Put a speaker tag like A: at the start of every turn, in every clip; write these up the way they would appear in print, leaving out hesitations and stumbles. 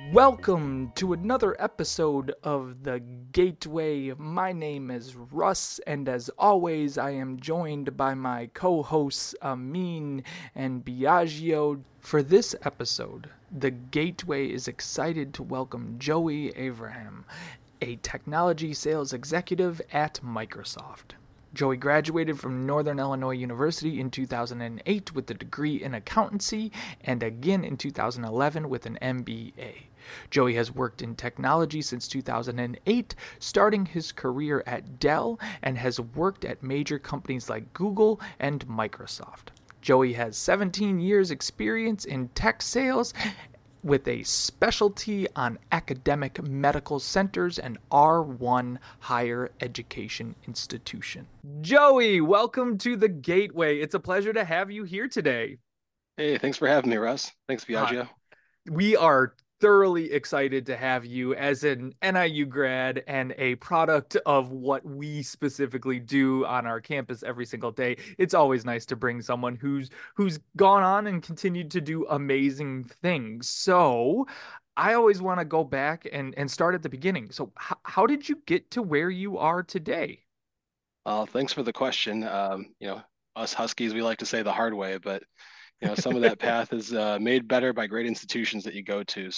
A: Welcome to another episode of The Gateway. My name is Russ, and as always, I am joined by my co hosts Amin and Biagio. For this episode, The Gateway is excited to welcome Joey Abraham, a technology sales executive at Microsoft. Joey graduated from Northern Illinois University in 2008 with a degree in accountancy and again in 2011 with an MBA. Joey has worked in technology since 2008, starting his career at Dell, and has worked at major companies like Google and Microsoft. Joey has 17 years experience in tech sales with a specialty on academic medical centers and R1 higher education institution. Joey, welcome to the Gateway. It's a pleasure to have you here today.
B: Hey, thanks for having me, Russ. Thanks,
A: Uh,
B: Biagio.
A: we are thoroughly excited to have you as an NIU grad and a product of what we specifically do on our campus every single day. It's always nice to bring someone who's gone on and continued to do amazing things. So, I always want to go back and start at the beginning. So, how did you get to where you are today?
B: Thanks for the question. Us Huskies, we like to say the hard way, but some of that path is made better by great institutions that you go to.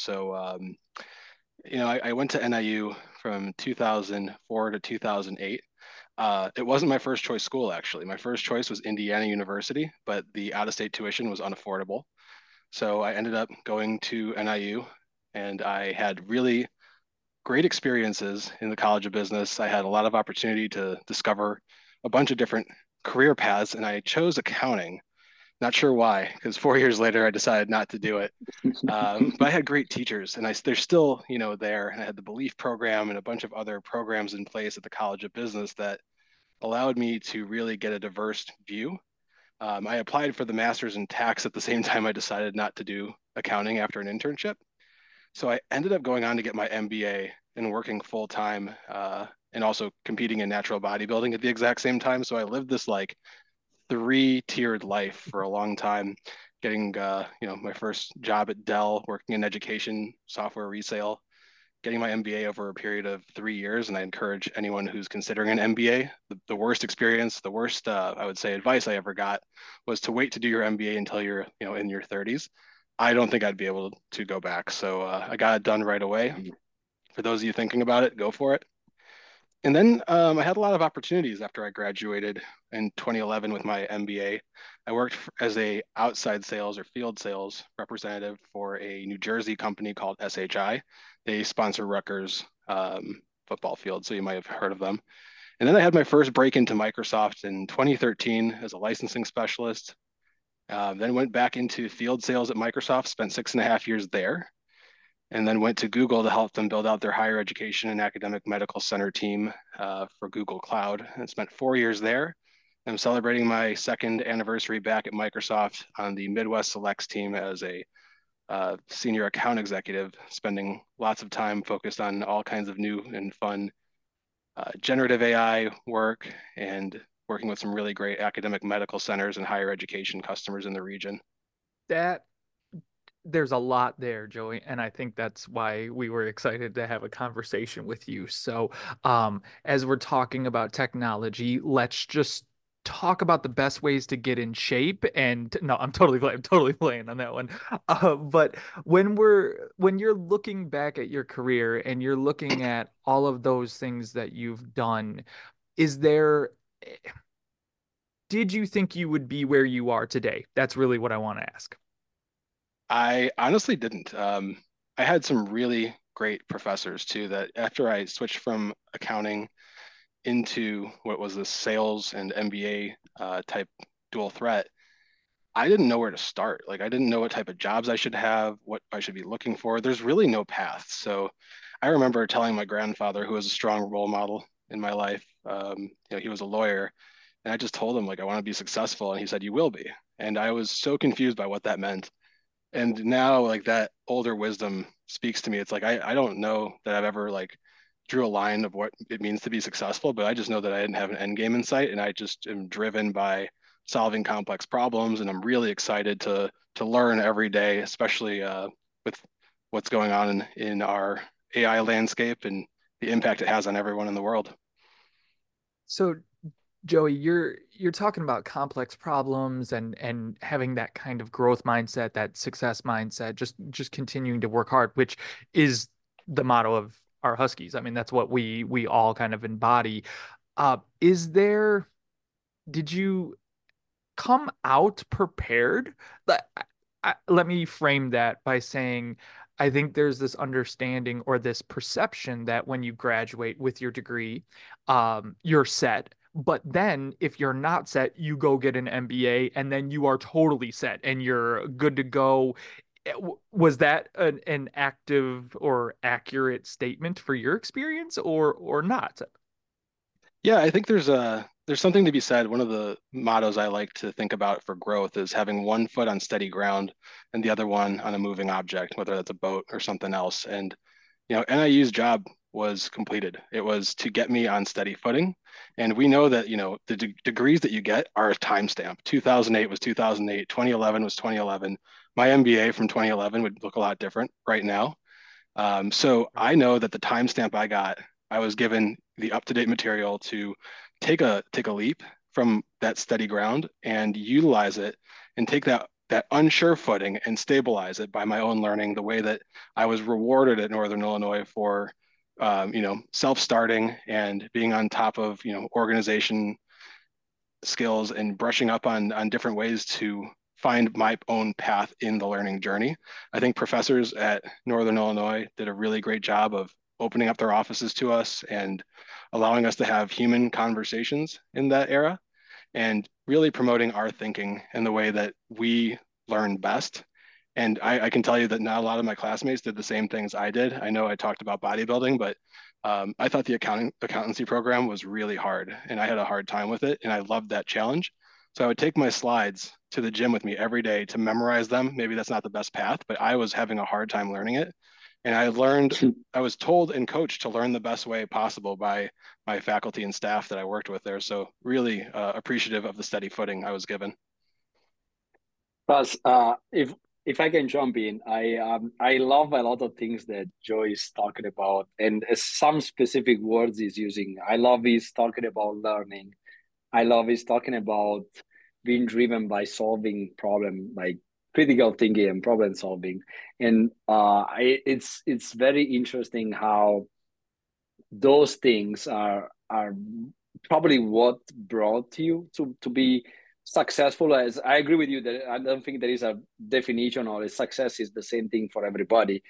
B: I went to NIU from 2004 to 2008. It wasn't my first choice school, actually. My first choice was Indiana University, but the out-of-state tuition was unaffordable. So I ended up going to NIU, and I had really great experiences in the College of Business. I had a lot of opportunity to discover a bunch of different career paths, and I chose accounting. Not sure why, because 4 years later I decided not to do it. But I had great teachers, and they're still, there. And I had the Belief program and a bunch of other programs in place at the College of Business that allowed me to really get a diverse view. I applied for the master's in tax at the same time I decided not to do accounting after an internship. So I ended up going on to get my MBA and working full time and also competing in natural bodybuilding at the exact same time. So I lived this like three-tiered life for a long time, getting my first job at Dell, working in education, software resale, getting my MBA over a period of 3 years. And I encourage anyone who's considering an MBA, the worst experience, the worst I would say advice I ever got was to wait to do your MBA until you're in your 30s. I don't think I'd be able to go back. So I got it done right away. For those of you thinking about it, go for it. And then I had a lot of opportunities after I graduated in 2011 with my MBA. I worked as a outside sales or field sales representative for a New Jersey company called SHI. They sponsor Rutgers football field, so you might have heard of them. And then I had my first break into Microsoft in 2013 as a licensing specialist. Then went back into field sales at Microsoft, spent 6.5 years there, and then went to Google to help them build out their higher education and academic medical center team for Google Cloud, and spent 4 years there. I'm celebrating my second anniversary back at Microsoft on the Midwest Selects team as a senior account executive, spending lots of time focused on all kinds of new and fun generative AI work and working with some really great academic medical centers and higher education customers in the region.
A: That there's a lot there, Joey, and I think that's why we were excited to have a conversation with you. So, as we're talking about technology, let's just talk about the best ways to get in shape. And no, I'm totally playing on that one. But when you're looking back at your career and you're looking at all of those things that you've done, is there, did you think you would be where you are today? That's really what I want to ask.
B: I honestly didn't. I had some really great professors too that after I switched from accounting into what was the sales and MBA type dual threat, I didn't know where to start. Like I didn't know what type of jobs I should have, what I should be looking for. There's really no path. So I remember telling my grandfather, who was a strong role model in my life, he was a lawyer, and I just told him like I want to be successful, and he said, "You will be." And I was so confused by what that meant. And now like that older wisdom speaks to me. It's like I don't know that I've ever like drew a line of what it means to be successful, but I just know that I didn't have an end game in sight, and I just am driven by solving complex problems, and I'm really excited to learn every day, especially with what's going on in our AI landscape and the impact it has on everyone in the world.
A: So, Joey, you're talking about complex problems and having that kind of growth mindset, that success mindset, just continuing to work hard, which is the motto of our Huskies. I mean, that's what we all kind of embody. Is there, did you come out prepared? Let me frame that by saying I think there's this understanding or this perception that when you graduate with your degree, you're set. But then if you're not set, you go get an MBA and then you are totally set and you're good to go. Was that an active or accurate statement for your experience or not?
B: Yeah, I think there's something to be said. One of the mottos I like to think about for growth is having one foot on steady ground and the other one on a moving object, whether that's a boat or something else. And NIU's job was completed. It was to get me on steady footing. And we know that, the degrees that you get are a timestamp. 2008 was 2008, 2011 was 2011. My MBA from 2011 would look a lot different right now. So I know that the timestamp I got, I was given the up-to-date material to take a leap from that steady ground and utilize it and take that unsure footing and stabilize it by my own learning, the way that I was rewarded at Northern Illinois for self-starting and being on top of organization skills and brushing up on different ways to find my own path in the learning journey. I think professors at Northern Illinois did a really great job of opening up their offices to us and allowing us to have human conversations in that era and really promoting our thinking in the way that we learn best. And I can tell you that not a lot of my classmates did the same things I did. I know I talked about bodybuilding, but I thought the accountancy program was really hard, and I had a hard time with it, and I loved that challenge. So I would take my slides to the gym with me every day to memorize them. Maybe that's not the best path, but I was having a hard time learning it. And I was told and coached to learn the best way possible by my faculty and staff that I worked with there. So really appreciative of the steady footing I was given.
C: Plus, if I can jump in, I love a lot of things that Joe is talking about, and some specific words he's using. I love he's talking about learning. I love he's talking about being driven by solving problem, like critical thinking and problem solving. And it's very interesting how those things are probably what brought you to be successful. As I agree with you that I don't think there is a definition or a success is the same thing for everybody.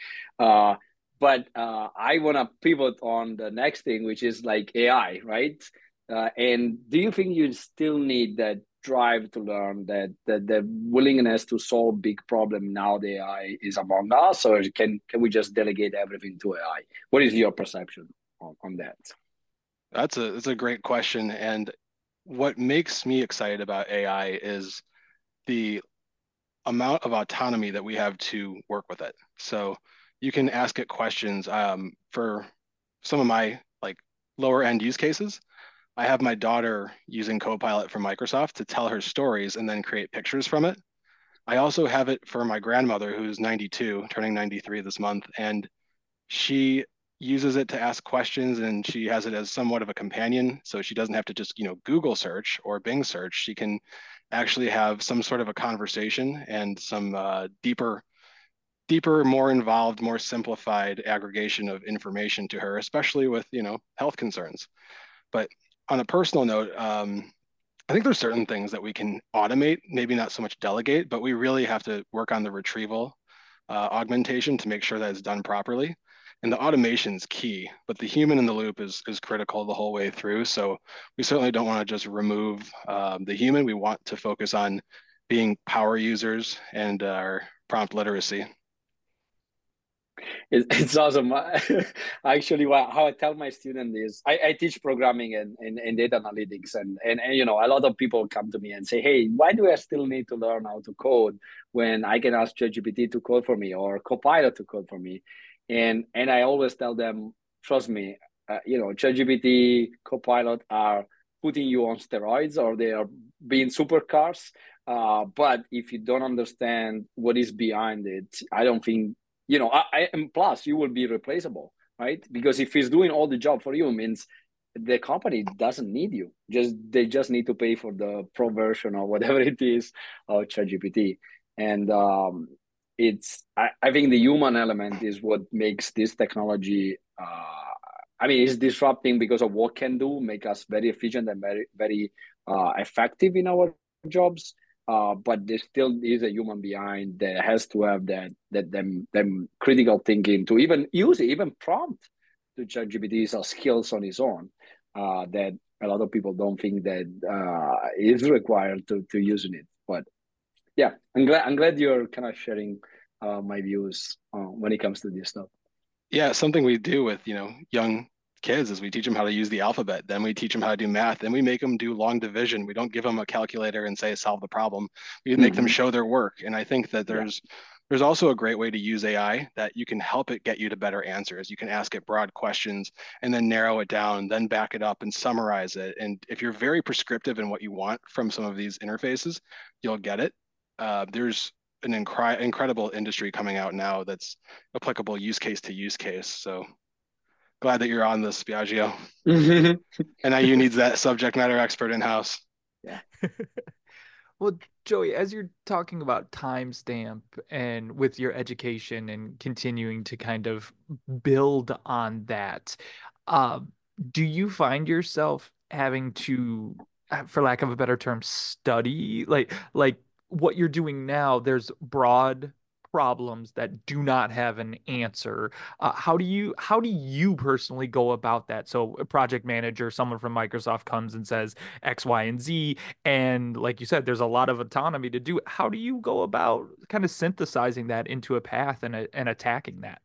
C: But I want to pivot on the next thing, which is like AI, right? And do you think you still need that drive to learn, that the willingness to solve big problem now the AI is among us, or can we just delegate everything to AI? What is your perception on that?
B: That's a great question. And what makes me excited about AI is the amount of autonomy that we have to work with it. So you can ask it questions. For some of my like lower end use cases, I have my daughter using Copilot from Microsoft to tell her stories and then create pictures from it. I also have it for my grandmother who's 92, turning 93 this month, and she uses it to ask questions and she has it as somewhat of a companion. So she doesn't have to just, Google search or Bing search. She can actually have some sort of a conversation and some deeper, more involved, more simplified aggregation of information to her, especially with, health concerns. But on a personal note, I think there's certain things that we can automate, maybe not so much delegate, but we really have to work on the retrieval augmentation to make sure that it's done properly. And the automation is key, but the human in the loop is critical the whole way through. So we certainly don't want to just remove the human. We want to focus on being power users and our prompt literacy.
C: It's awesome. Actually, how I tell my student is I teach programming and data analytics, and a lot of people come to me and say, hey, why do I still need to learn how to code when I can ask ChatGPT to code for me or Copilot to code for me? And I always tell them, trust me, ChatGPT, Copilot are putting you on steroids or they are being supercars. But if you don't understand what is behind it, I don't think and plus you will be replaceable, right? Because if he's doing all the job for you, it means the company doesn't need you. They just need to pay for the pro version or whatever it is of ChatGPT. And I think the human element is what makes this technology. I mean, it's disrupting because of what can do, make us very efficient and very very effective in our jobs. But there still is a human behind that has to have them critical thinking to even use it, even prompt to ChatGPT are skills on its own that a lot of people don't think that is required to using it. But yeah, I'm glad you're kind of sharing my views when it comes to this stuff.
B: Yeah, something we do with, young kids is we teach them how to use the alphabet. Then we teach them how to do math. Then we make them do long division. We don't give them a calculator and say solve the problem. We make them
C: Mm-hmm.
B: show their work. And I think that
C: Yeah.
B: there's also a great way to use AI that you can help it get you to better answers. You can ask it broad questions and then narrow it down, then back it up and summarize it. And if you're very prescriptive in what you want from some of these interfaces, you'll get it. There's an incredible industry coming out now that's applicable use case to use case. So glad that you're on this, Biagio. And now you needs that subject matter expert in house.
C: Yeah.
A: Well, Joey, as you're talking about timestamp and with your education and continuing to kind of build on that, uh, do you find yourself having to, for lack of a better term, study like what you're doing now? There's broad problems that do not have an answer. How do you personally go about that? So a project manager, someone from Microsoft comes and says X, Y, and Z. And like you said, there's a lot of autonomy to do it. How do you go about kind of synthesizing that into a path and attacking that?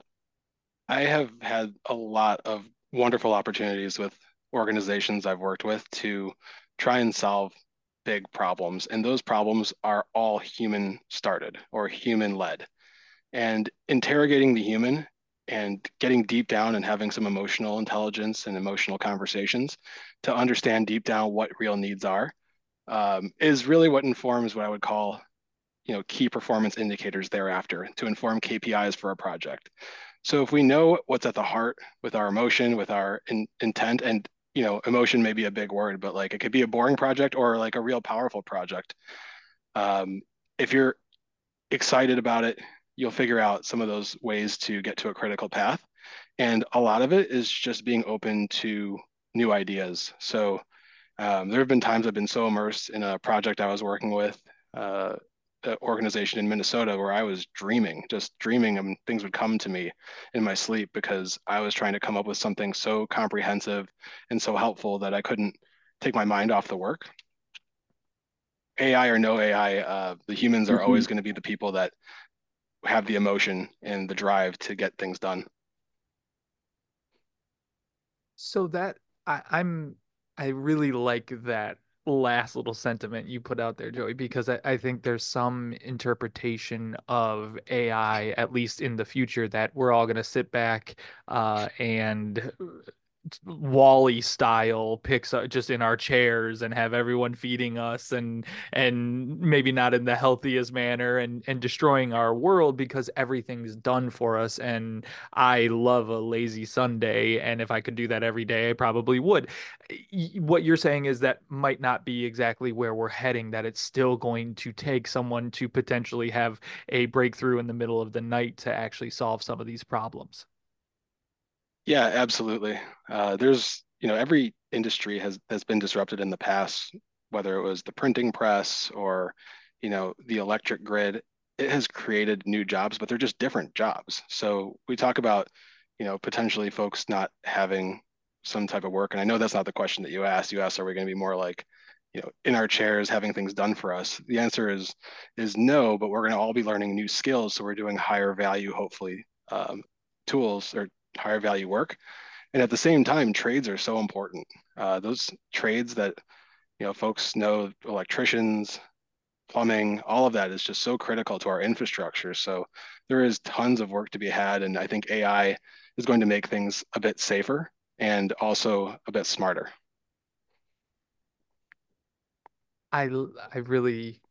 B: I have had a lot of wonderful opportunities with organizations I've worked with to try and solve big problems. And those problems are all human started or human led. And interrogating the human and getting deep down and having some emotional intelligence and emotional conversations to understand deep down what real needs are is really what informs what I would call, key performance indicators thereafter to inform KPIs for a project. So if we know what's at the heart with our emotion, with our intent, and emotion may be a big word, but like it could be a boring project or like a real powerful project. If you're excited about it, you'll figure out some of those ways to get to a critical path. And a lot of it is just being open to new ideas. So there have been times I've been so immersed in a project I was working with, uh, an organization in Minnesota, where I was dreaming, just dreaming, and things would come to me in my sleep because I was trying to come up with something so comprehensive and so helpful that I couldn't take my mind off the work. AI or no AI, the humans are always
C: Hmm.
B: going to be the people that have the emotion and the drive to get things done.
A: So that I'm I really like that last little sentiment you put out there, Joey, because I think there's some interpretation of AI, at least in the future, that we're all gonna sit back and Wally style picks up just in our chairs and have everyone feeding us and maybe not in the healthiest manner and destroying our world because everything's done for us. And I love a lazy Sunday, and if I could do that every day, I probably would. What you're saying is that might not be exactly where we're heading, that it's still going to take someone to potentially have a breakthrough in the middle of the night to actually solve some of these problems.
B: Yeah, absolutely. There's, every industry has been disrupted in the past, whether it was the printing press or, the electric grid. It has created new jobs, but they're just different jobs. So we talk about, potentially folks not having some type of work. And I know that's not the question that you asked. You asked, are we going to be more like, in our chairs having things done for us? The answer is no, but we're going to all be learning new skills. So we're doing higher value, hopefully, tools or higher value work. And at the same time, trades are so important. Those trades that folks know, electricians, plumbing, all of that is just so critical to our infrastructure. So there is tons of work to be had, and I think AI is going to make things a bit safer and also a bit smarter.
A: I really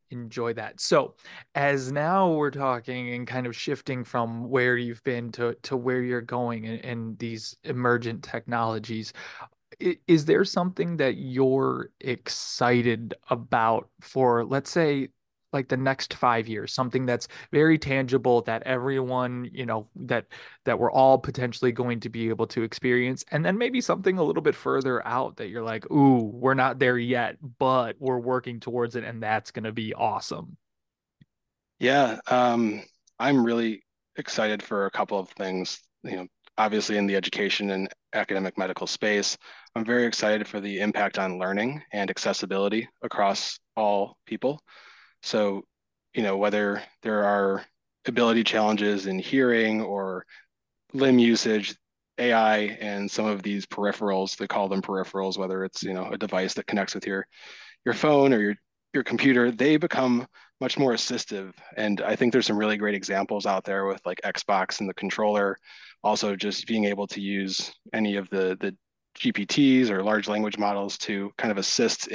A: enjoy that. So, as now we're talking and kind of shifting from where you've been to where you're going and these emergent technologies, is there something that you're excited about for, let's say, like the next 5 years, something that's very tangible that everyone, that we're all potentially going to be able to experience, and then maybe something a little bit further out that you're like, ooh, we're not there yet, but we're working towards it, and that's going to be awesome.
B: Yeah, I'm really excited for a couple of things. Obviously in the education and academic medical space, I'm very excited for the impact on learning and accessibility across all people. So, whether there are ability challenges in hearing or limb usage, AI and some of these peripherals, they call them peripherals, whether it's, a device that connects with your phone or your computer, they become much more assistive. And I think there's some really great examples out there with like Xbox and the controller, also just being able to use any of the GPTs or large language models to kind of assist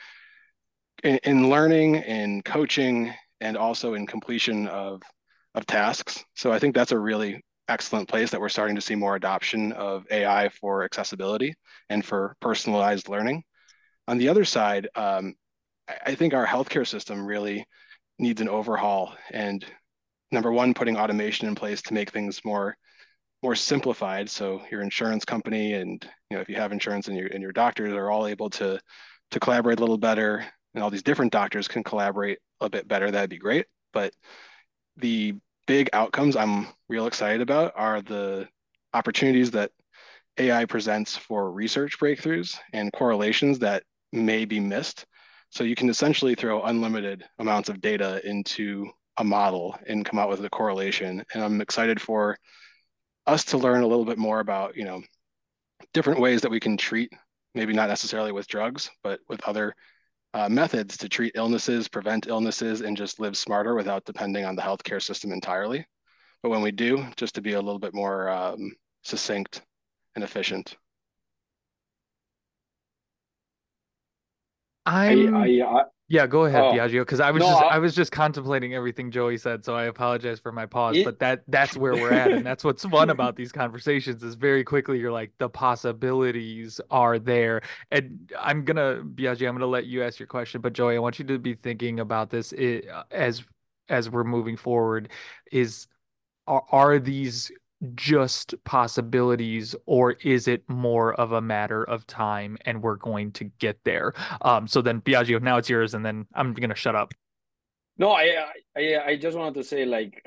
B: in learning, in coaching, and also in completion of tasks. So I think that's a really excellent place that we're starting to see more adoption of AI for accessibility and for personalized learning. On the other side, I think our healthcare system really needs an overhaul. And number one, putting automation in place to make things more simplified. So your insurance company and if you have insurance and your doctors are all able to collaborate a little better, and all these different doctors can collaborate a bit better, that'd be great. But the big outcomes I'm real excited about are the opportunities that AI presents for research breakthroughs and correlations that may be missed. So you can essentially throw unlimited amounts of data into a model and come out with a correlation. And I'm excited for us to learn a little bit more about, different ways that we can treat, maybe not necessarily with drugs, but with other methods to treat illnesses, prevent illnesses, and just live smarter without depending on the healthcare system entirely. But when we do, just to be a little bit more succinct and efficient.
C: I,
A: I'm
C: I, I
A: Yeah, go ahead,
C: oh
A: Biagio, because I was
C: no,
A: just I was just contemplating everything Joey said, so I apologize for my pause,
C: it
A: but that's where we're at, and that's what's fun about these conversations is very quickly you're like the possibilities are there. And Biagio, I'm gonna let you ask your question, but Joey, I want you to be thinking about this as we're moving forward. Is are these just possibilities, or is it more of a matter of time and we're going to get there? So then, Biagio, now it's yours, and then I'm gonna shut up.
C: No, I just wanted to say like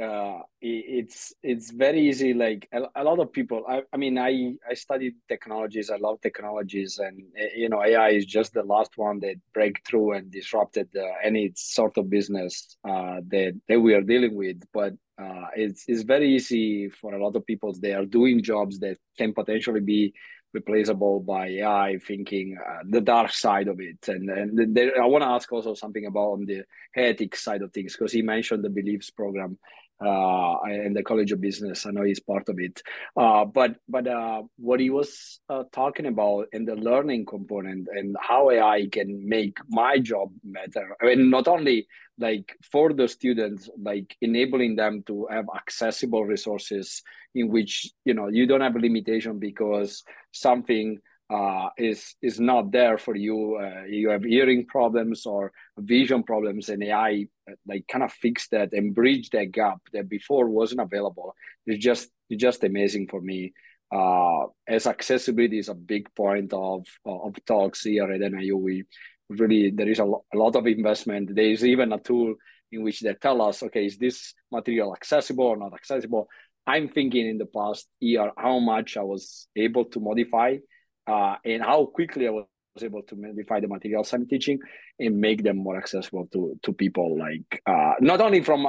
C: it's very easy. Like a lot of people. I mean, I studied technologies. I love technologies, and AI is just the last one that break through and disrupted any sort of business that we are dealing with. But it's very easy for a lot of people. They are doing jobs that can potentially be replaceable by AI, thinking the dark side of it. And there, I want to ask also something about on the ethics side of things because he mentioned the Beliefs program and the College of Business. I know he's part of it, but what he was talking about and the learning component and how AI can make my job better. I mean, not only like for the students, like enabling them to have accessible resources in which you don't have a limitation because something is not there for you. You have hearing problems or vision problems, and AI like kind of fix that and bridge that gap that before wasn't available. It's just amazing for me. As accessibility is a big point of talks here at NIU, we really there is a lot of investment. There is even a tool in which they tell us, okay, is this material accessible or not accessible? I'm thinking in the past year how much I was able to modify and how quickly I was able to modify the materials I'm teaching and make them more accessible to people. Like not only from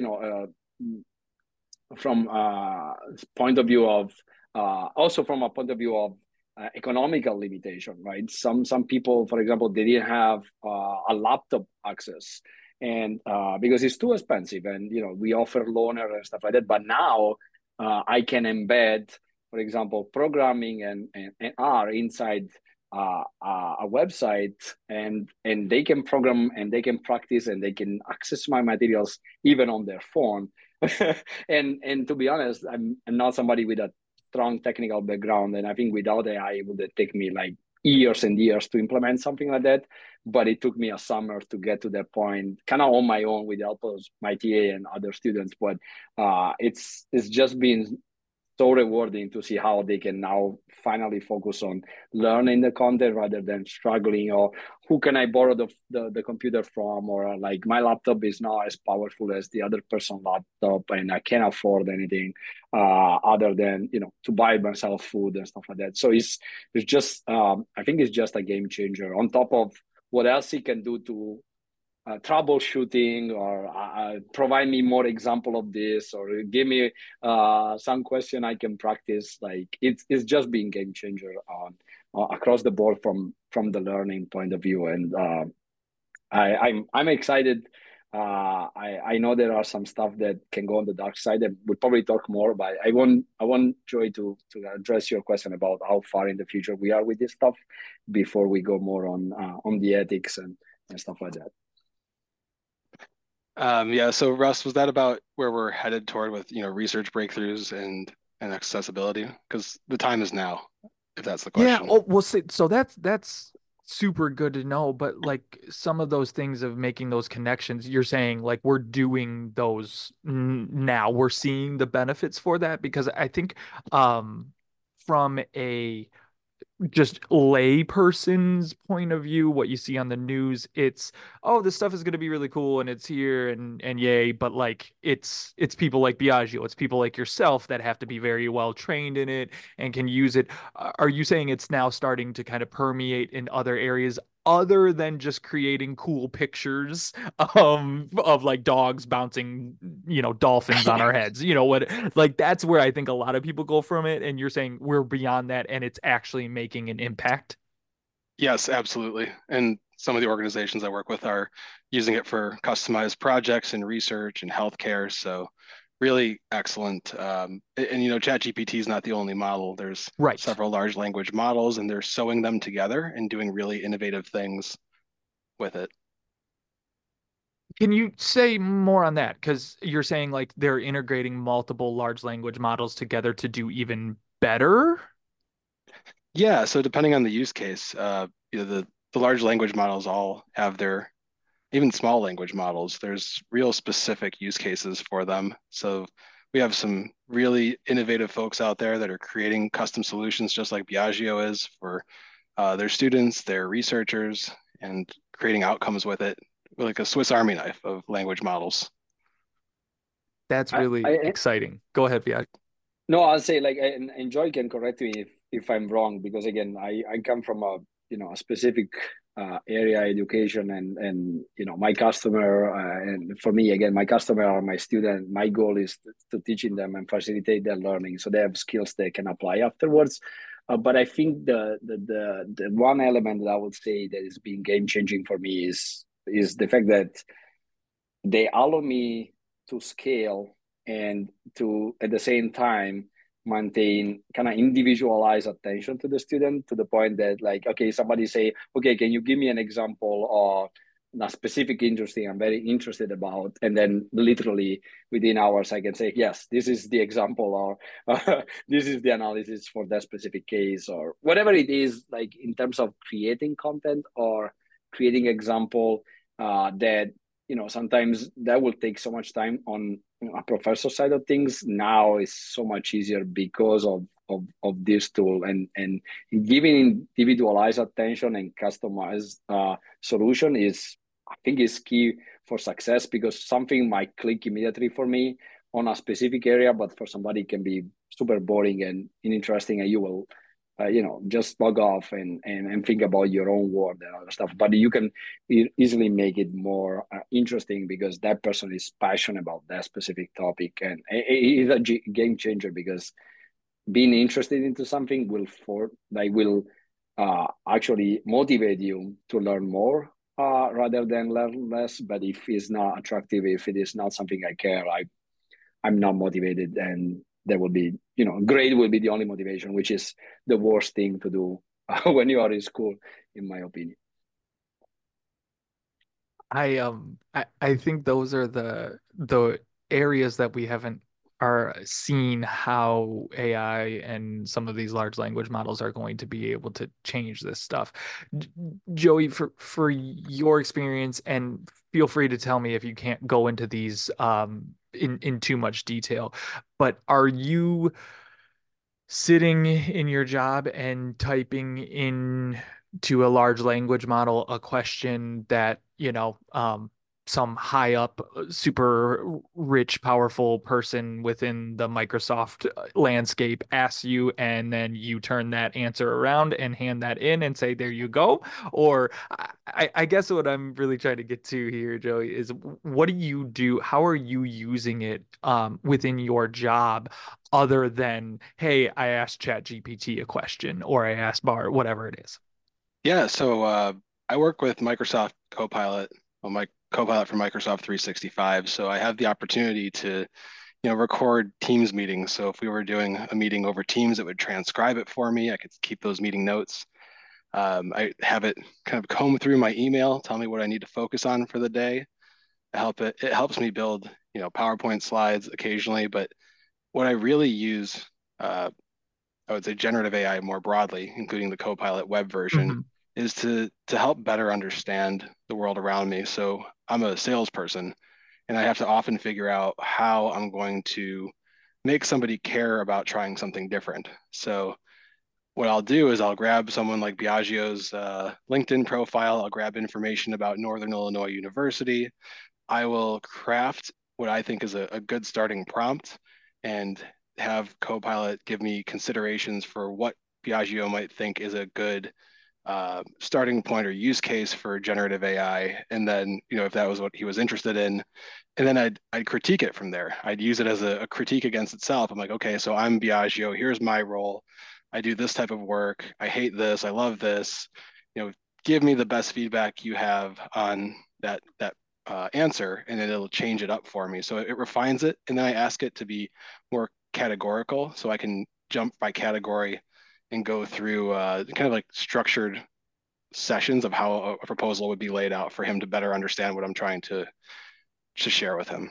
C: from point of view of also from a point of view of economical limitation, right? Some people, for example, they didn't have a laptop access, and because it's too expensive, and we offer loaner and stuff like that. But now I can embed, for example, programming and R inside a website, and they can program and they can practice and they can access my materials even on their phone. And to be honest, I'm not somebody with a strong technical background, and I think without AI it would take me like years and years to implement something like that. But it took me a summer to get to that point, kind of on my own with the help of my TA and other students. But it's just been so rewarding to see how they can now finally focus on learning the content rather than struggling, or who can I borrow the computer from, or like my laptop is not as powerful as the other person's laptop and I can't afford anything other than to buy myself food and stuff like that. So it's just I think it's just a game changer on top of what else he can do to troubleshooting, or provide me more example of this, or give me some question I can practice. Like it's just being game changer on across the board from the learning point of view. And I'm excited. I know there are some stuff that can go on the dark side, and we'll probably talk more. But I want Joy to address your question about how far in the future we are with this stuff before we go more on the ethics and stuff like that.
B: Yeah, so Russ, was that about where we're headed toward with, research breakthroughs and accessibility? Because the time is now, if that's the
A: Yeah,
B: question.
A: oh, well, see, so that's super good to know, but like some of those things of making those connections, you're saying like we're doing those now. We're seeing the benefits for that because I think from a just lay person's point of view, what you see on the news, it's oh, this stuff is going to be really cool and it's here and yay, but like it's people like Biagio, it's people like yourself that have to be very well trained in it and can use it. Are you saying it's now starting to kind of permeate in other areas other than just creating cool pictures of like dogs bouncing, dolphins on our heads? What, like that's where I think a lot of people go from it, and you're saying we're beyond that and it's actually making an impact.
B: Yes, absolutely. And some of the organizations I work with are using it for customized projects and research and healthcare. So really excellent. And ChatGPT is not the only model. There's
A: Right.
B: several large language models, and they're sewing them together and doing really innovative things with it.
A: Can you say more on that? Because you're saying like they're integrating multiple large language models together to do even better.
B: Yeah, so depending on the use case, the large language models all have their, even small language models, there's real specific use cases for them. So we have some really innovative folks out there that are creating custom solutions just like Biagio is for their students, their researchers, and creating outcomes with it, like a Swiss Army knife of language models.
A: That's
C: I,
A: really
C: I
A: exciting. Go ahead, Viag.
C: No, I'll say like, and Joy can correct me if I'm wrong, because again, I come from a specific area education, and my customer, and for me again, my customer are my student. My goal is to teaching them and facilitate their learning so they have skills they can apply afterwards. But I think the one element that I would say that is being game changing for me is the fact that they allow me to scale and to at the same time maintain kind of individualized attention to the student, to the point that like, okay, somebody say, okay, can you give me an example of a specific interesting I'm very interested about, and then literally within hours I can say, yes, this is the example, or this is the analysis for that specific case, or whatever it is, like in terms of creating content or creating example that sometimes that will take so much time on a professor side of things. Now is so much easier because of this tool, and giving individualized attention and customized solution is, I think, is key for success, because something might click immediately for me on a specific area, but for somebody it can be super boring and uninteresting, and you will just log off and think about your own world and other stuff. But you can easily make it more interesting because that person is passionate about that specific topic, and it's a game changer, because being interested into something will actually motivate you to learn more rather than learn less. But if it's not attractive, if it is not something I care, I'm not motivated, and there will be, grade will be the only motivation, which is the worst thing to do when you are in school, in my opinion.
A: I think those are the areas that we haven't are seeing how AI and some of these large language models are going to be able to change this stuff. J- Joey, for your experience, and feel free to tell me if you can't go into these in too much detail, but are you sitting in your job and typing in to a large language model a question that, some high up, super rich, powerful person within the Microsoft landscape asks you, and then you turn that answer around and hand that in and say, there you go? Or I guess what I'm really trying to get to here, Joey, is what do you do? How are you using it within your job other than, hey, I asked ChatGPT a question or I asked Bard, whatever it is.
B: Yeah, so I work with Microsoft Copilot, well, my Copilot for Microsoft 365. So I have the opportunity to, record Teams meetings. So if we were doing a meeting over Teams, it would transcribe it for me. I could keep those meeting notes. I have it kind of comb through my email, tell me what I need to focus on for the day. It helps me build, PowerPoint slides occasionally, but what I really use, uh, I would say generative AI more broadly, including the Copilot web version,
A: Hmm.
B: is to help better understand the world around me. So I'm a salesperson, and I have to often figure out how I'm going to make somebody care about trying something different. So what I'll do is I'll grab someone like Biagio's LinkedIn profile. I'll grab information about Northern Illinois University. I will craft what I think is a good starting prompt and have Copilot give me considerations for what Piaggio might think is a good starting point or use case for generative AI. And then, if that was what he was interested in, and then I'd critique it from there. I'd use it as a critique against itself. I'm like, okay, so I'm Biagio. Here's my role. I do this type of work. I hate this. I love this. You know, give me the best feedback you have on that answer, and then it'll change it up for me. So it refines it, and then I ask it to be more categorical, so I can jump by category and go through kind of like structured sessions of how a proposal would be laid out for him to better understand what I'm trying to share with him.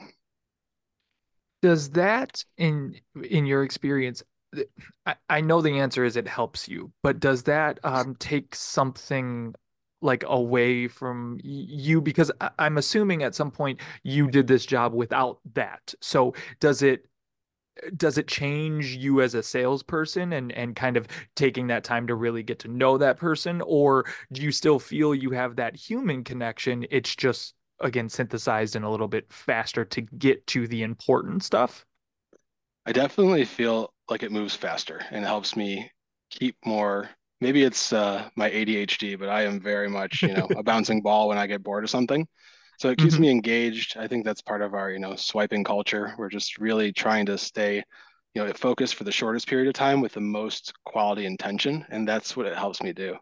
A: Does that, in your experience, I know the answer is it helps you, but does that take something like away from you? Because I'm assuming at some point you did this job without that. So does it change you as a salesperson and kind of taking that time to really get to know that person? Or do you still feel you have that human connection? It's just, again, synthesized and a little bit faster to get to the important stuff?
B: I definitely feel like it moves faster and helps me keep more. Maybe it's my ADHD, but I am very much, a bouncing ball when I get bored of something. So it keeps
A: Hmm.
B: me engaged. I think that's part of our, swiping culture. We're just really trying to stay, focused for the shortest period of time with the most quality intention, and that's what it helps me do.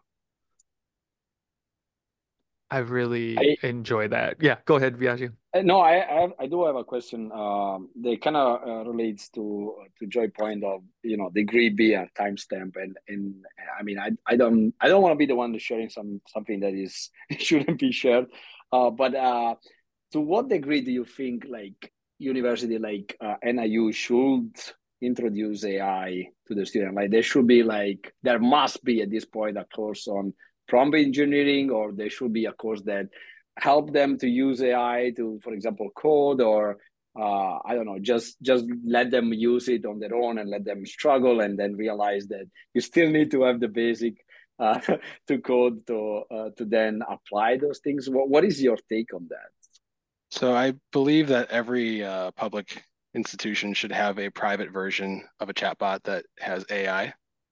A: I really
C: I
A: enjoy that. Yeah, go ahead, Viaji.
C: no, I do have a question. That kind of relates to Joy point of degree B and timestamp, and I mean I don't want to be the one to sharing something that is shouldn't be shared. But to what degree do you think like university like NIU should introduce AI to the student? Like there must be at this point a course on prompt engineering, or there should be a course that help them to use AI to, for example, code, or I don't know, just let them use it on their own and let them struggle, and then realize that you still need to have the basic uh, to code to then apply those things. What is your take on that?
B: So I believe that every public institution should have a private version of a chatbot that has AI.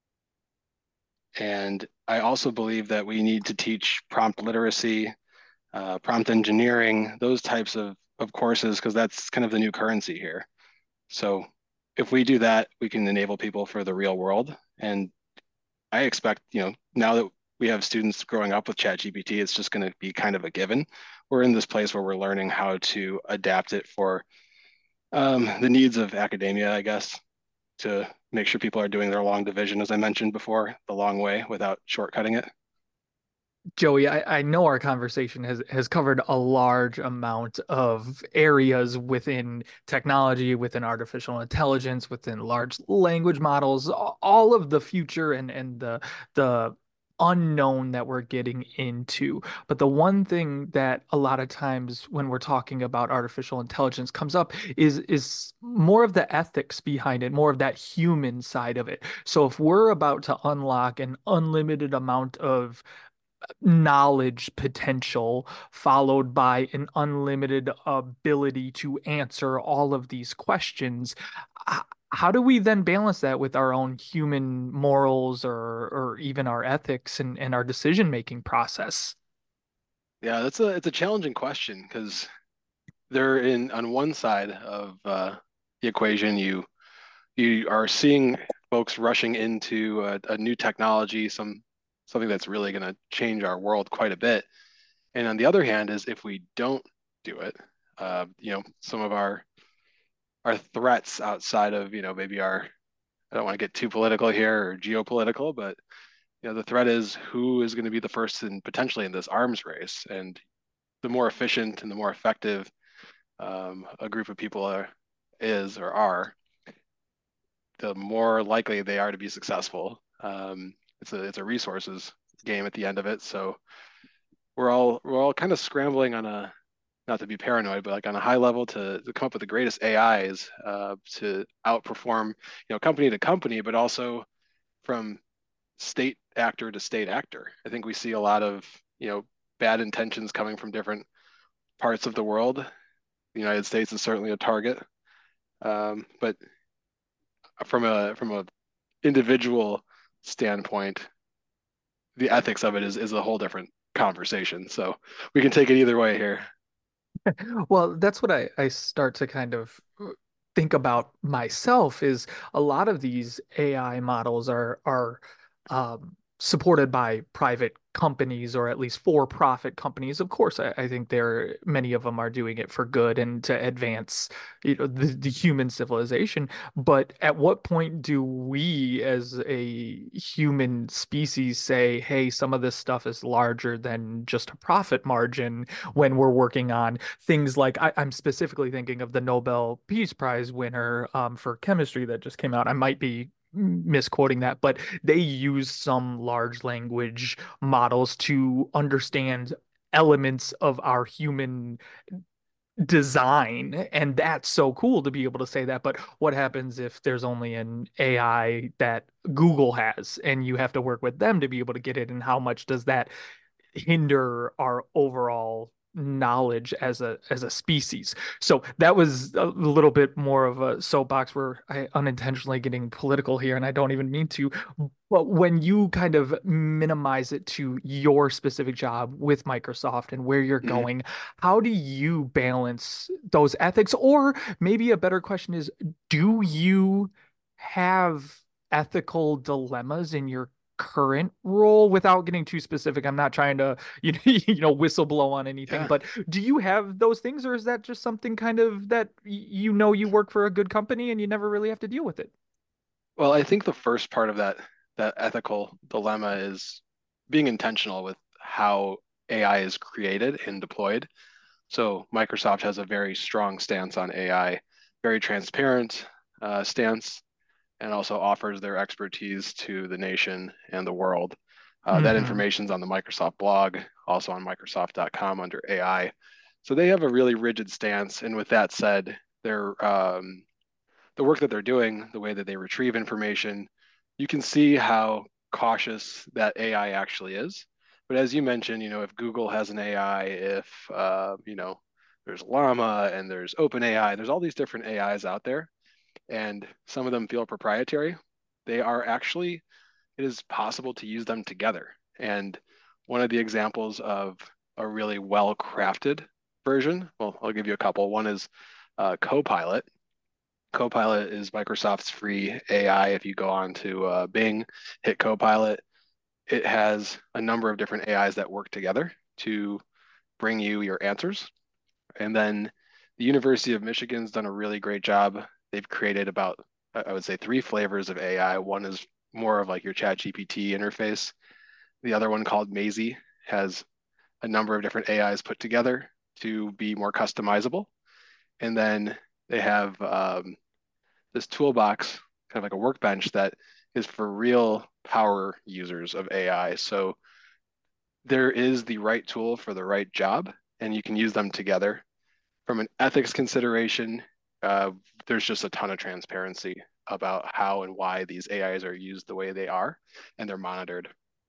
B: And I also believe that we need to teach prompt literacy, prompt engineering, those types of courses, because that's kind of the new currency here. So if we do that, we can enable people for the real world. And I expect, now that we have students growing up with ChatGPT, it's just going to be kind of a given. We're in this place where we're learning how to adapt it for the needs of academia, I guess, to make sure people are doing their long division, as I mentioned before, the long way without shortcutting it.
A: Joey, I know our conversation has covered a large amount of areas within technology, within artificial intelligence, within large language models, all of the future and the unknown that we're getting into. But the one thing that a lot of times when we're talking about artificial intelligence comes up is more of the ethics behind it, more of that human side of it. So if we're about to unlock an unlimited amount of knowledge potential followed by an unlimited ability to answer all of these questions. How do we then balance that with our own human morals or even our ethics and our decision-making process?
B: Yeah, it's a challenging question because they're in on one side of the equation, you are seeing folks rushing into a new technology, something that's really going to change our world quite a bit. And on the other hand, is if we don't do it, some of our threats outside of, maybe our, I don't want to get too political here or geopolitical, but the threat is who is going to be the first in potentially in this arms race. And the more efficient and the more effective a group of people is or are, the more likely they are to be successful. It's a resources game at the end of it. So we're all kind of scrambling on a, not to be paranoid, but like on a high level to come up with the greatest AIs to outperform, company to company, but also from state actor to state actor. I think we see a lot of, bad intentions coming from different parts of the world. The United States is certainly a target. But from a individual standpoint, the ethics of it is a whole different conversation. So we can take it either way here.
A: Well, that's what I start to kind of think about myself is a lot of these AI models are supported by private companies or at least for-profit companies. Of course, I think many of them are doing it for good and to advance, the human civilization. But at what point do we as a human species say, hey, some of this stuff is larger than just a profit margin when we're working on things like I'm specifically thinking of the Nobel Peace Prize winner for chemistry that just came out. I might be misquoting that, but they use some large language models to understand elements of our human design. And that's so cool to be able to say that. But what happens if there's only an AI that Google has and you have to work with them to be able to get it? And how much does that hinder our overall knowledge as a species? So that was a little bit more of a soapbox where I unintentionally getting political here, and I don't even mean to. But when you kind of minimize it to your specific job with Microsoft and where you're
B: Mhm.
A: going, how do you balance those ethics? Or maybe a better question is, do you have ethical dilemmas in your current role without getting too specific? I'm not trying to, whistleblow on anything,
B: Yeah.
A: but do you have those things, or is that just something kind of that you work for a good company and you never really have to deal with it?
B: Well, I think the first part of that ethical dilemma is being intentional with how AI is created and deployed. So Microsoft has a very strong stance on AI, very transparent stance, and also offers their expertise to the nation and the world. That
A: Hmm.
B: information's on the Microsoft blog, also on Microsoft.com under AI. So they have a really rigid stance. And with that said, the work that they're doing, the way that they retrieve information, you can see how cautious that AI actually is. But as you mentioned, if Google has an AI, if there's Llama and there's OpenAI, there's all these different AIs out there, and some of them feel proprietary. They are actually, it is possible to use them together. And one of the examples of a really well crafted version, well, I'll give you a couple. One is Copilot. Copilot is Microsoft's free AI. If you go on to Bing, hit Copilot, it has a number of different AIs that work together to bring you your answers. And then the University of Michigan's done a really great job. They've created about I would say three flavors of AI. One is more of like your Chat GPT interface. The other one called Maisie has a number of different AIs put together to be more customizable. And then they have this toolbox, kind of like a workbench that is for real power users of AI. So there is the right tool for the right job, and you can use them together. From an ethics consideration, uh, there's just a ton of transparency about how and why these AIs are used the way they are, and they're monitored.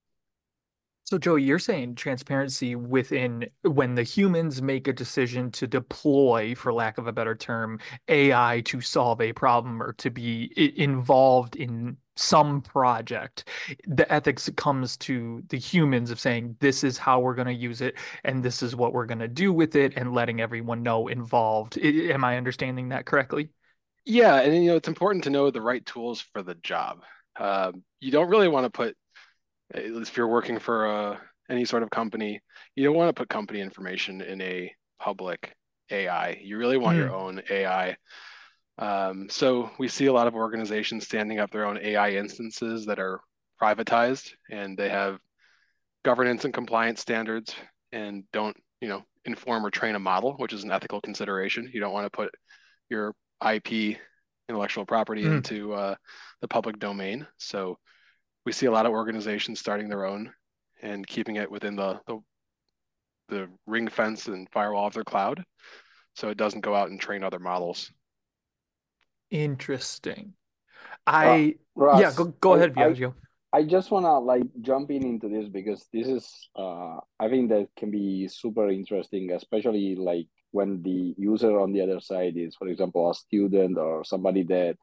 A: So, Joey, you're saying transparency within when the humans make a decision to deploy, for lack of a better term, AI to solve a problem or to be involved in some project. The ethics comes to the humans of saying, this is how we're going to use it and this is what we're going to do with it and letting everyone know involved. Am I understanding that correctly?
B: Yeah, and it's important to know the right tools for the job. You don't really want to put, if you're working for any sort of company, you don't want to put company information in a public AI. You really want your
A: Mm,
B: own AI. So we see a lot of organizations standing up their own AI instances that are privatized, and they have governance and compliance standards and don't, inform or train a model, which is an ethical consideration. You don't want to put your IP, intellectual property,
A: mm.
B: into the public domain. So we see a lot of organizations starting their own and keeping it within the ring fence and firewall of their cloud, so it doesn't go out and train other models.
A: Interesting.
C: Uh,
A: Yeah,
C: Russ,
A: go ahead, Viaggio.
C: I just wanna like jump in into this because this is I think that can be super interesting, especially like when the user on the other side is, for example, a student or somebody that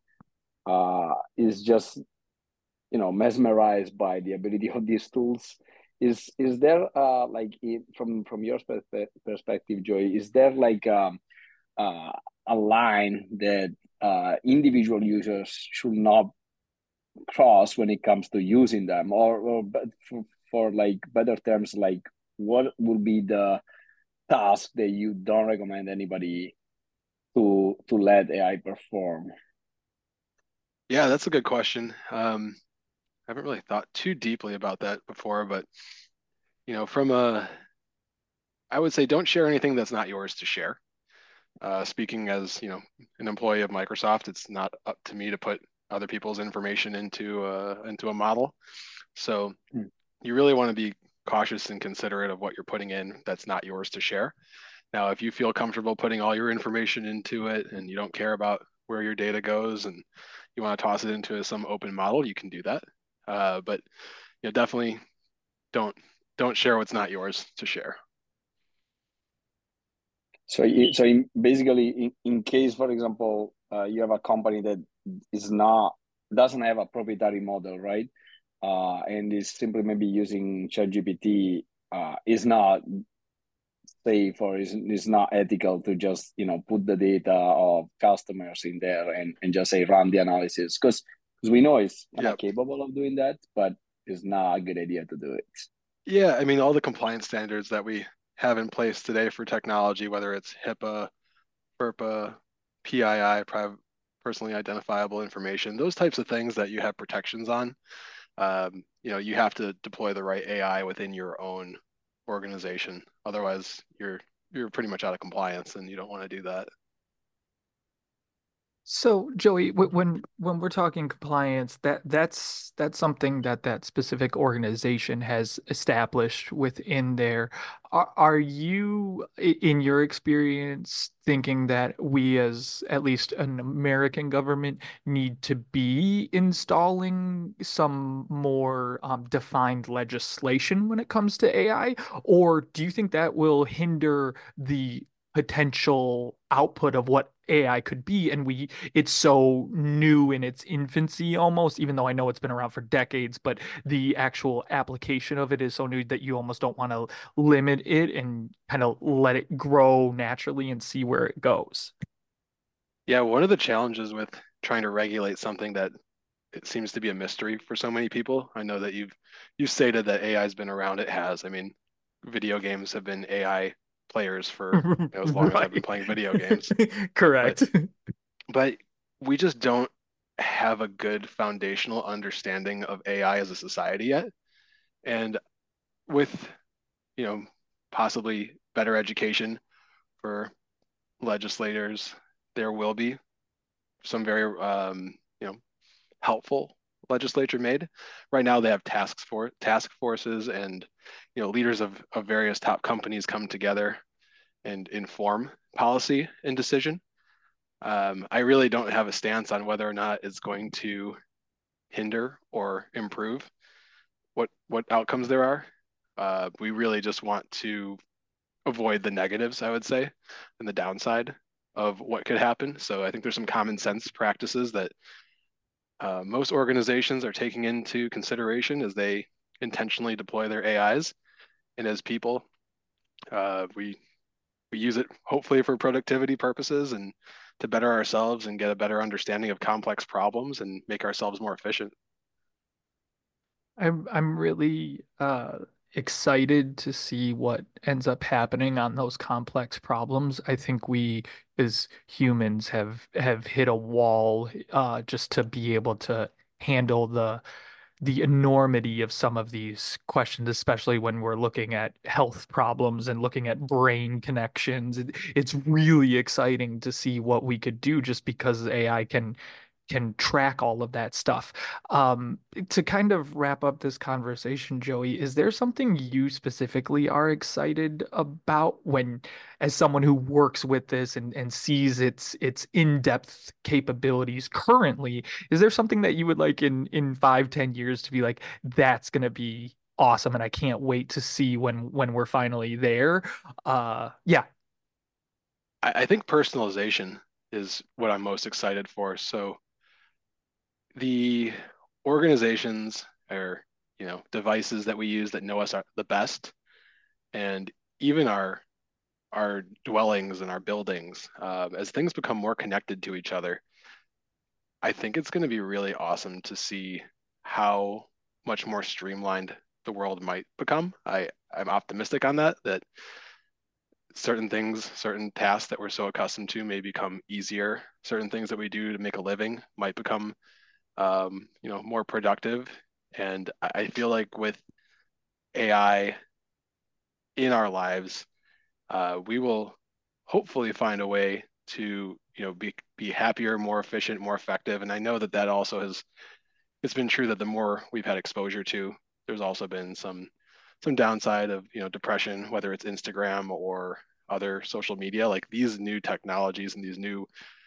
C: is just mesmerized by the ability of these tools. Is there like from your perspective, Joy, is there like uh, a line that individual users should not cross when it comes to using them, or but for like better terms, like what would be the task that you don't recommend anybody to let AI perform?
B: Yeah, that's a good question. I haven't really thought too deeply about that before, but from I would say don't share anything that's not yours to share. Speaking as, an employee of Microsoft, it's not up to me to put other people's information into a model. So
C: Hmm.
B: you really want to be cautious and considerate of what you're putting in that's not yours to share. Now, if you feel comfortable putting all your information into it and you don't care about where your data goes and you want to toss it into some open model, you can do that. But definitely don't don't share what's not yours to share.
C: So, basically, in case, for example, you have a company that is not doesn't have a proprietary model, right? And is simply maybe using ChatGPT, is not safe or is not ethical to just put the data of customers in there and just say run the analysis because we know it's kind
B: Yeah.
C: of capable of doing that, but it's not a good idea to do it.
B: Yeah, I mean, all the compliance standards that we have in place today for technology, whether it's HIPAA, FERPA, PII, private personally identifiable information, those types of things that you have protections on, you have to deploy the right AI within your own organization. Otherwise, you're pretty much out of compliance, and you don't want to do that.
A: So, Joey, when we're talking compliance, that's something that that specific organization has established within there. Are you, in your experience, thinking that we, as at least an American government, need to be installing some more defined legislation when it comes to AI, or do you think that will hinder the potential output of what AI could be, and it's so new in its infancy almost, even though I know it's been around for decades, but the actual application of it is so new that you almost don't want to limit it and kind of let it grow naturally and see where it goes.
B: Yeah, one of the challenges with trying to regulate something that it seems to be a mystery for so many people. I know that you've stated that AI has been around. It has. I mean, video games have been AI players for as long as I've been
A: Right.
B: playing video games. But
A: Correct.
B: but we just don't have a good foundational understanding of AI as a society yet. And with, you know, possibly better education for legislators, there will be some very, helpful legislature made. Right now, they have task forces, and leaders of various top companies come together and inform policy and decision. I really don't have a stance on whether or not it's going to hinder or improve what outcomes there are. We really just want to avoid the negatives, I would say, and the downside of what could happen. So I think there's some common sense practices that most organizations are taking into consideration as they intentionally deploy their AIs. And as people, we use it hopefully for productivity purposes and to better ourselves and get a better understanding of complex problems and make ourselves more efficient.
A: I'm really excited to see what ends up happening on those complex problems. I think we as humans have hit a wall just to be able to handle the enormity of some of these questions, especially when we're looking at health problems and looking at brain connections. It's really exciting to see what we could do just because AI can track all of that stuff. To kind of wrap up this conversation, Joey, is there something you specifically are excited about when, as someone who works with this and sees its in-depth capabilities currently, is there something that you would like in 5, 10 years to be like, that's gonna be awesome and I can't wait to see when we're finally there? Yeah.
B: I think personalization is what I'm most excited for. So the organizations or devices that we use that know us are the best, and even our dwellings and our buildings, as things become more connected to each other, I think it's going to be really awesome to see how much more streamlined the world might become. I'm optimistic on that certain things, certain tasks that we're so accustomed to may become easier. Certain things that we do to make a living might become more productive. And I feel like with AI in our lives, we will hopefully find a way to, be happier, more efficient, more effective. And I know that also it's been true that the more we've had exposure to, there's also been some downside of, depression, whether it's Instagram or other social media. Like these new technologies and these new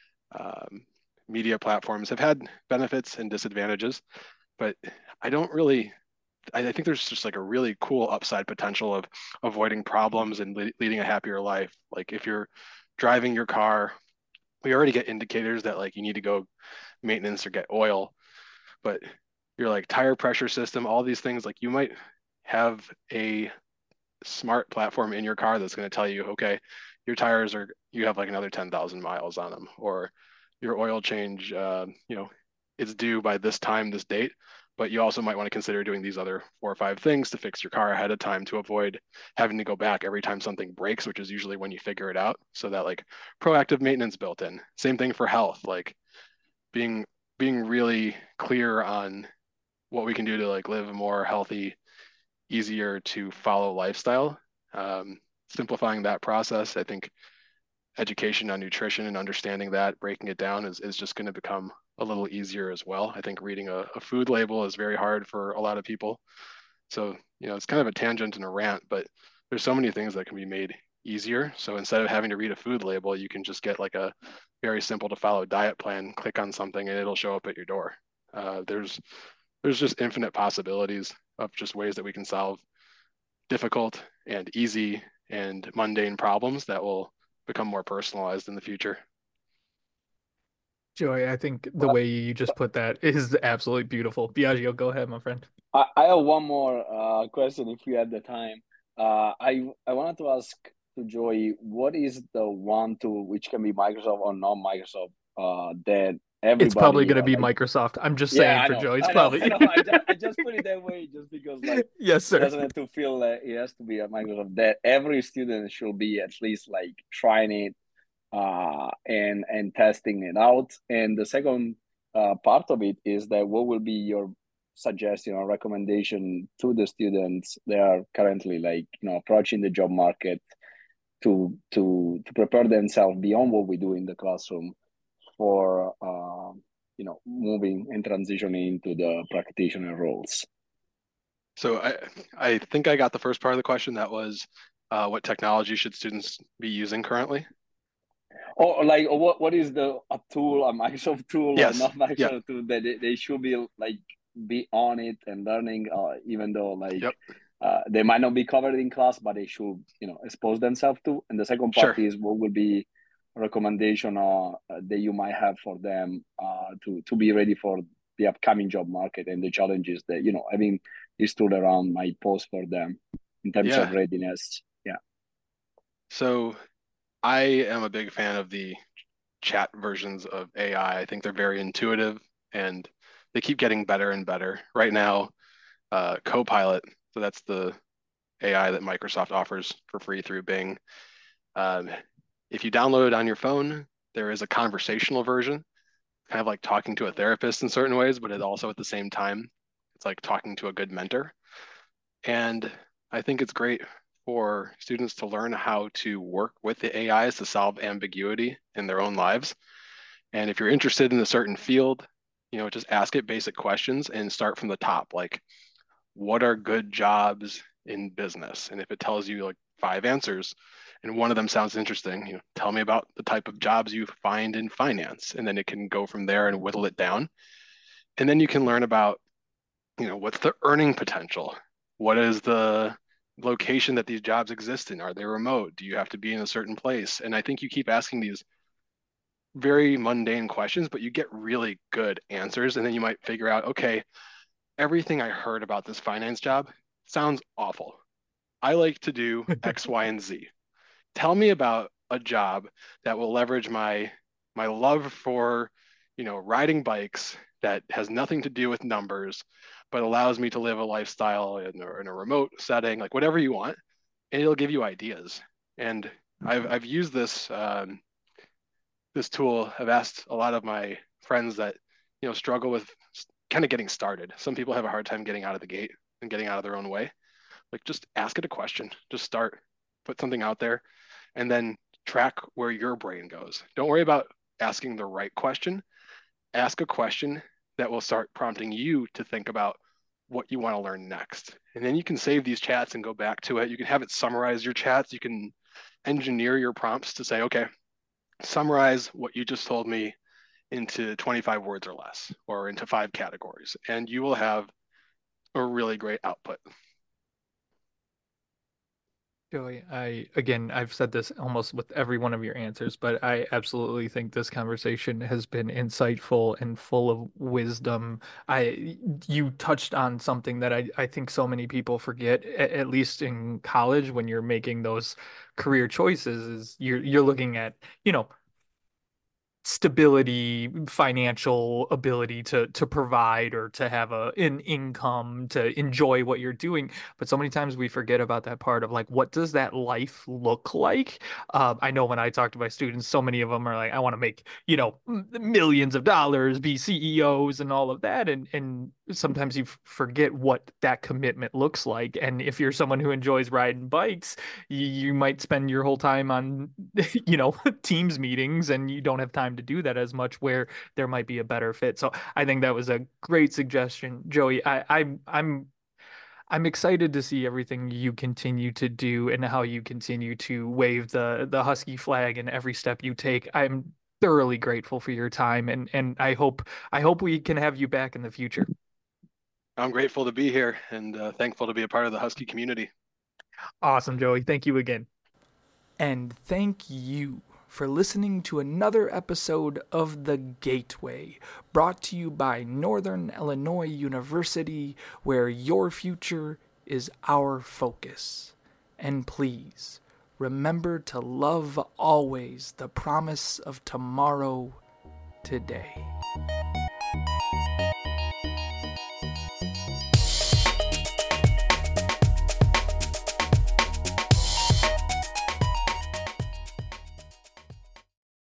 B: media platforms have had benefits and disadvantages, but I don't really. I think there's just like a really cool upside potential of avoiding problems and leading a happier life. Like if you're driving your car, we already get indicators that like you need to go maintenance or get oil, but your like tire pressure system, all these things, like you might have a smart platform in your car that's going to tell you, okay, you have like another 10,000 miles on them, or your oil change, it's due by this time, this date, but you also might want to consider doing these other 4 or 5 things to fix your car ahead of time to avoid having to go back every time something breaks, which is usually when you figure it out. So that like proactive maintenance built in. Same thing for health, like being being really clear on what we can do to like live a more healthy, easier to follow lifestyle. Simplifying that process, I think education on nutrition and understanding that, breaking it down is just going to become a little easier as well. I think reading a food label is very hard for a lot of people. So, it's kind of a tangent and a rant, but there's so many things that can be made easier. So instead of having to read a food label, you can just get like a very simple to follow diet plan, click on something, and it'll show up at your door. There's just infinite possibilities of just ways that we can solve difficult and easy and mundane problems that will become more personalized in the future.
A: Joey, I think the way you just put that is absolutely beautiful. Biagio, go ahead, my friend.
C: I have one more question if we have the time. I wanted to ask to Joey, what is the one tool which can be Microsoft or not Microsoft that
A: It's probably
C: everybody
A: going to be
C: like?
A: Microsoft. I'm just
C: Yeah,
A: saying
C: I
A: for
C: know,
A: Joey, it's
C: I know, I
A: probably.
C: know. I just put it that way just because like
A: Yes,
C: he
A: sir.
C: doesn't have to feel that it has to be a Microsoft. That every student should be at least like trying it and testing it out. And the second part of it is that what will be your suggestion or recommendation to the students that are currently approaching the job market to prepare themselves beyond what we do in the classroom for moving and transitioning into the practitioner roles.
B: So I think I got the first part of the question. That was what technology should students be using currently?
C: Or what is a tool, a Microsoft tool or
B: Yes.
C: not Microsoft
B: Yeah.
C: tool that they should be on it and learning, even though
B: Yep.
C: they might not be covered in class, but they should expose themselves to. And the second part
B: Sure.
C: is what will be a recommendation that you might have for them to be ready for the upcoming job market and the challenges that having this tool around might pose for them in terms of
B: Yeah.
C: readiness. Yeah.
B: So I am a big fan of the chat versions of AI. I think they're very intuitive and they keep getting better and better. Right now, Copilot, so that's the AI that Microsoft offers for free through Bing. If you download it on your phone, there is a conversational version, kind of like talking to a therapist in certain ways, but it also at the same time, it's like talking to a good mentor. And I think it's great for students to learn how to work with the AIs to solve ambiguity in their own lives. And if you're interested in a certain field, just ask it basic questions and start from the top. Like, what are good jobs in business? And if it tells you like 5 answers and one of them sounds interesting, tell me about the type of jobs you find in finance. And then it can go from there and whittle it down. And then you can learn about, what's the earning potential? What is the location that these jobs exist in? Are they remote? Do you have to be in a certain place? And I think you keep asking these very mundane questions, but you get really good answers. And then you might figure out, okay, everything I heard about this finance job sounds awful. I like to do X, Y, and Z. Tell me about a job that will leverage my love for, riding bikes that has nothing to do with numbers, but allows me to live a lifestyle in a remote setting, like whatever you want, and it'll give you ideas. And I've used this tool. I've asked a lot of my friends that struggle with kind of getting started. Some people have a hard time getting out of the gate and getting out of their own way. Like, just ask it a question. Just start, put something out there, and then track where your brain goes. Don't worry about asking the right question. Ask a question that will start prompting you to think about what you want to learn next. And then you can save these chats and go back to it. You can have it summarize your chats. You can engineer your prompts to say, okay, summarize what you just told me into 25 words or less, or into 5 categories, and you will have a really great output.
A: Joey, I've said this almost with every one of your answers, but I absolutely think this conversation has been insightful and full of wisdom. You touched on something that I think so many people forget, at least in college, when you're making those career choices, is you're looking at, stability, financial ability to provide or to have an income to enjoy what you're doing. But so many times we forget about that part of like, what does that life look like? I know when I talk to my students, so many of them are like, I want to make, millions of dollars, be CEOs and all of that. And sometimes you forget what that commitment looks like. And if you're someone who enjoys riding bikes, you might spend your whole time on, Teams meetings and you don't have time to do that as much where there might be a better fit. So I think that was a great suggestion, Joey. I'm excited to see everything you continue to do and how you continue to wave the Husky flag in every step you take. I'm thoroughly grateful for your time and I hope we can have you back in the future.
B: I'm grateful to be here and thankful to be a part of the Husky community.
A: Awesome, Joey. Thank you again. And thank you for listening to another episode of The Gateway, brought to you by Northern Illinois University, where your future is our focus. And please, remember to love always the promise of tomorrow today.